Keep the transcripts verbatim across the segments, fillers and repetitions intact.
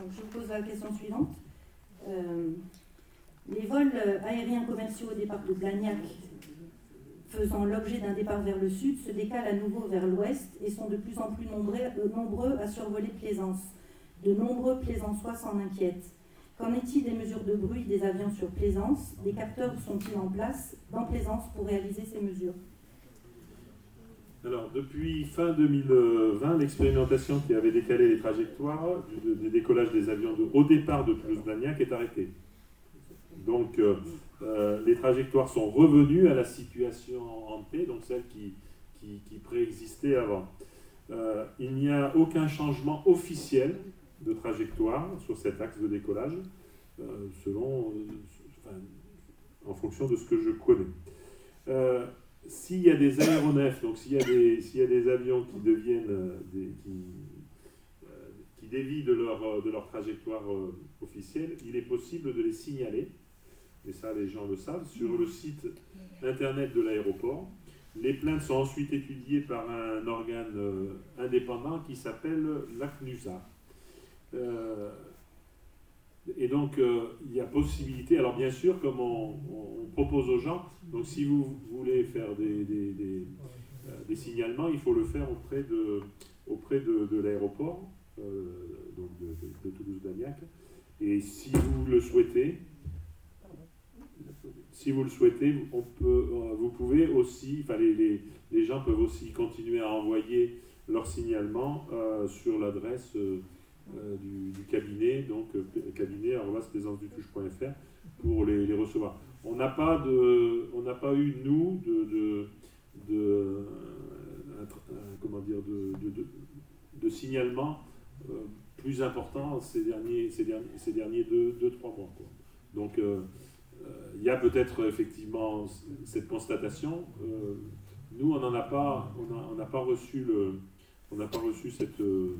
Donc, je vous pose la question suivante. Euh, les vols aériens commerciaux au départ de Blagnac, faisant l'objet d'un départ vers le sud, se décalent à nouveau vers l'ouest et sont de plus en plus nombreux, euh, nombreux à survoler Plaisance. De nombreux plaisançois s'en inquiètent. Qu'en est-il des mesures de bruit des avions sur Plaisance? Des capteurs sont-ils en place dans Plaisance pour réaliser ces mesures? Alors, depuis fin deux mille vingt, l'expérimentation qui avait décalé les trajectoires du, des décollages des avions de, au départ de Toulouse-Blagnac est arrêtée. Donc, euh, euh, les trajectoires sont revenues à la situation en paix, donc celle qui, qui, qui préexistait avant. Euh, il n'y a aucun changement officiel de trajectoire sur cet axe de décollage, euh, selon, euh, enfin, en fonction de ce que je connais. Euh, s'il y a des aéronefs, donc s'il y a des, s'il y a des avions qui deviennent, euh, des, qui, euh, qui dévient de leur, de leur trajectoire euh, officielle, il est possible de les signaler, et ça les gens le savent, sur le site internet de l'aéroport. Les plaintes sont ensuite étudiées par un organe euh, indépendant qui s'appelle l'A C N U S A. Euh, et donc, euh, il y a possibilité, alors bien sûr, comme on, on propose aux gens, donc si vous voulez faire des, des, des, euh, des signalements, il faut le faire auprès de, auprès de, de l'aéroport, euh, donc de, de, de Toulouse-Blagnac. Et si vous le souhaitez, si vous le souhaitez, on peut, vous pouvez aussi, enfin les, les, les gens peuvent aussi continuer à envoyer leur signalement euh, sur l'adresse euh, euh, du, du cabinet, donc euh, cabinet arobase plaisance du touche point f r pour les, les recevoir. On n'a pas de, on n'a pas eu nous de, de, de euh, euh, comment dire de, de, de, de signalement euh, plus important ces derniers, ces derniers, ces derniers deux, deux trois mois, quoi. Donc euh, il y a peut-être effectivement cette constatation. Euh, nous, on n'en a pas, on n'a pas reçu le, on n'a pas reçu cette, euh,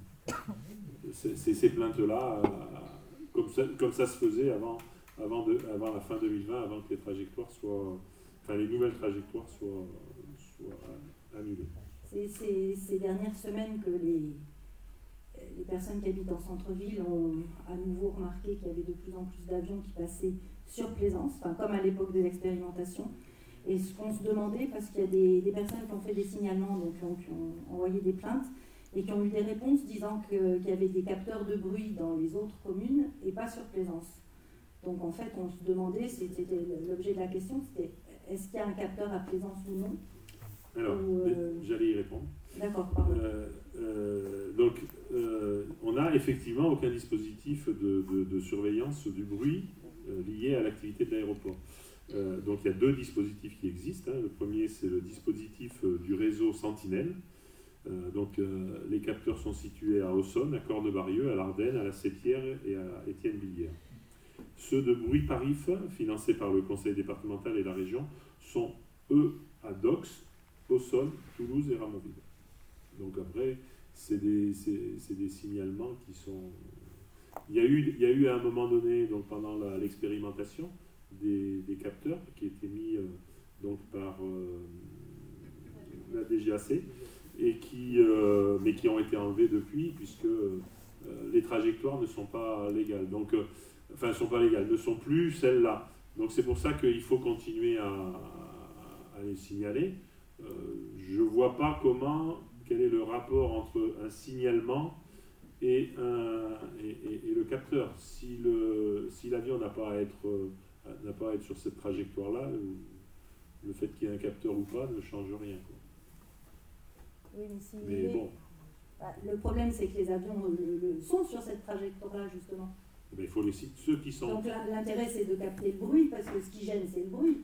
ces, ces plaintes-là euh, comme ça, comme ça se faisait avant, avant, de, avant la fin deux mille vingt, avant que les trajectoires soient, enfin les nouvelles trajectoires soient, soient annulées. C'est ces, ces dernières semaines que les les personnes qui habitent en centre-ville ont à nouveau remarqué qu'il y avait de plus en plus d'avions qui passaient sur Plaisance, enfin, comme à l'époque de l'expérimentation. Et ce qu'on se demandait, parce qu'il y a des, des personnes qui ont fait des signalements, donc qui ont envoyé des plaintes, et qui ont eu des réponses disant que, qu'il y avait des capteurs de bruit dans les autres communes et pas sur Plaisance. Donc en fait, on se demandait, c'était l'objet de la question, c'était est-ce qu'il y a un capteur à Plaisance ou non? Alors, ou, euh... j'allais y répondre. D'accord, pardon. Euh, euh, donc, euh, on n'a effectivement aucun dispositif de, de, de surveillance du bruit euh, lié à l'activité de l'aéroport. Euh, donc, il y a deux dispositifs qui existent. Hein. Le premier, c'est le dispositif euh, du réseau Sentinelle. Euh, donc, euh, les capteurs sont situés à Aussonne, à Cornebarieux, à l'Ardenne, à la Septière et à Étienne-Billière. Ceux de Bruit Parif, financés par le conseil départemental et la région, sont, eux, à Dox, Aussonne, Toulouse et Ramonville. Donc après, c'est des, c'est, c'est des signalements qui sont... Il y a eu, il y a eu à un moment donné, donc pendant la, l'expérimentation, des, des capteurs qui étaient mis euh, donc par euh, la D G A C, et qui, euh, mais qui ont été enlevés depuis, puisque euh, les trajectoires ne sont pas légales. Donc, euh, enfin, ne sont pas légales, ne sont plus celles-là. Donc c'est pour ça qu'il faut continuer à, à, à les signaler. Euh, je ne vois pas comment... Quel est le rapport entre un signalement et, un, et, et, et le capteur? Si, le, si l'avion n'a pas à être, n'a pas à être sur cette trajectoire-là, le fait qu'il y ait un capteur ou pas ne change rien, quoi. Oui, mais, si mais bon. Bah, le problème, c'est que les avions le, le, sont sur cette trajectoire-là, justement. Eh bien, il faut les ceux qui sont... Donc l'intérêt, c'est de capter le bruit, parce que ce qui gêne, c'est le bruit.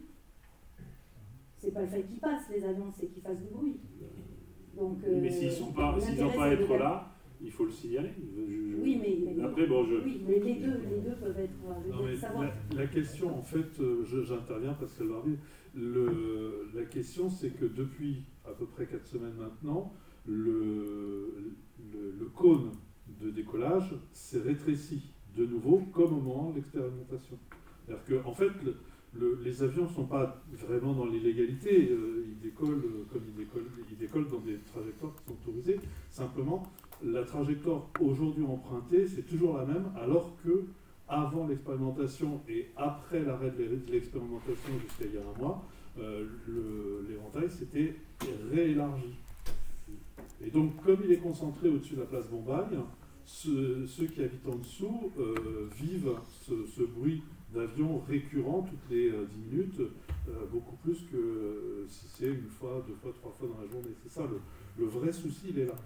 C'est pas le fait qu'ils passent, les avions, c'est qu'ils fassent du bruit. Donc, euh, mais s'ils n'ont pas, s'ils pas à être là, il faut le signaler. Je, oui, mais, mais après, bon, je... oui, mais les deux, les deux peuvent être. Non, mais savoir. La, la question, en fait, euh, je, j'interviens parce qu'elle va revenir. Le, la question, c'est que depuis à peu près quatre semaines maintenant, le, le, le cône de décollage s'est rétréci de nouveau, comme au moment de l'expérimentation. C'est-à-dire qu'en en fait, le, le, les avions ne sont pas vraiment dans l'illégalité, euh, ils décollent euh, comme ils décollent, ils décollent dans des trajectoires qui sont autorisées. Simplement, la trajectoire aujourd'hui empruntée, c'est toujours la même, alors que avant l'expérimentation et après l'arrêt de l'expérimentation jusqu'à il y a un mois, euh, le, l'éventail s'était réélargi. Et donc, comme il est concentré au-dessus de la place Bombaille, ce, ceux qui habitent en dessous euh, vivent ce, ce bruit d'avion récurrent toutes les euh, dix minutes, euh, beaucoup plus que euh, si c'est une fois, deux fois, trois fois dans la journée. C'est ça, le, le vrai souci, il est là.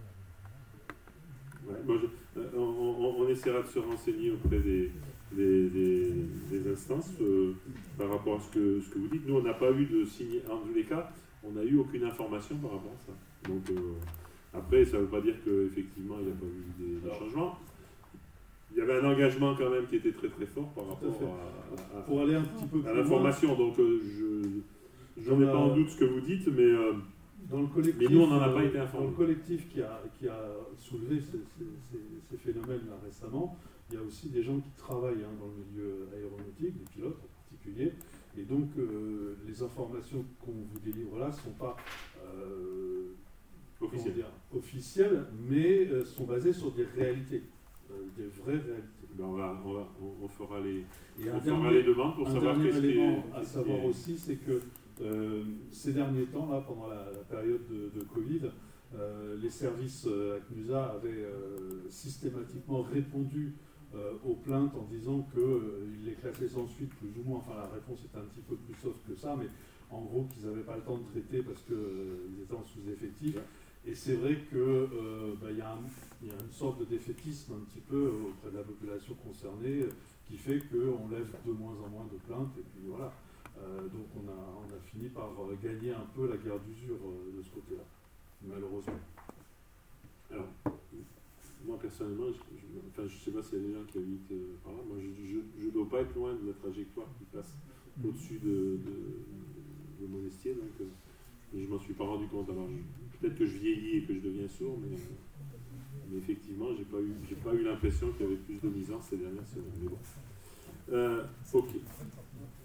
Ouais, moi je, euh, on, on, on essaiera de se renseigner auprès des, des, des, des instances euh, par rapport à ce que, ce que vous dites. Nous, on n'a pas eu de signe, en tous les cas, on n'a eu aucune information par rapport à ça. Donc, euh, après, ça ne veut pas dire qu'effectivement, il n'y a pas eu des, des changements. Il y avait un engagement quand même qui était très très fort par rapport à, à, à, Pour aller un petit peu plus à l'information. Donc, euh, je ne mets pas en doute ce que vous dites, mais, euh, dans le collectif, mais nous, on n'en a pas été informés. Dans le collectif qui a, qui a soulevé ces, ces, ces, ces phénomènes-là récemment, il y a aussi des gens qui travaillent hein, dans le milieu aéronautique, des pilotes en particulier. Et donc, euh, les informations qu'on vous délivre là ne sont pas euh, officielles, dire, officielles, mais euh, sont basées sur des réalités, euh, des vraies réalités. Ben on, va, on, va, on, on fera les, Et on un fera dernier, les demandes pour un savoir dernier qu'est-ce qui élément est, à qu'est-ce savoir qui est... aussi, c'est que euh, ces derniers temps, là, pendant la, la période de, de Covid, euh, les services euh, A C N U S A avaient euh, systématiquement répondu euh, aux plaintes en disant qu'ils euh, les classaient sans suite, plus ou moins. Enfin, la réponse était un petit peu plus soft que ça, mais en gros, qu'ils n'avaient pas le temps de traiter parce qu'ils euh, étaient en sous-effectif. Et c'est vrai qu'il euh, bah, y, y a une sorte de défaitisme un petit peu auprès de la population concernée euh, qui fait qu'on lève de moins en moins de plaintes. Et puis voilà. Euh, donc on a, on a fini par gagner un peu la guerre d'usure euh, de ce côté-là, malheureusement. Alors, moi personnellement, je ne je, enfin, je sais pas s'il y a des gens qui habitent euh, par là, moi je ne dois pas être loin de la trajectoire qui passe mmh. au-dessus de, de, de Monestier, donc euh, je ne m'en suis pas rendu compte. Alors peut-être que je vieillis et que je deviens sourd, mais, mais effectivement, je n'ai pas eu, j'ai pas eu l'impression qu'il y avait plus de nuisances ces dernières semaines. Mais bon. Euh, ok.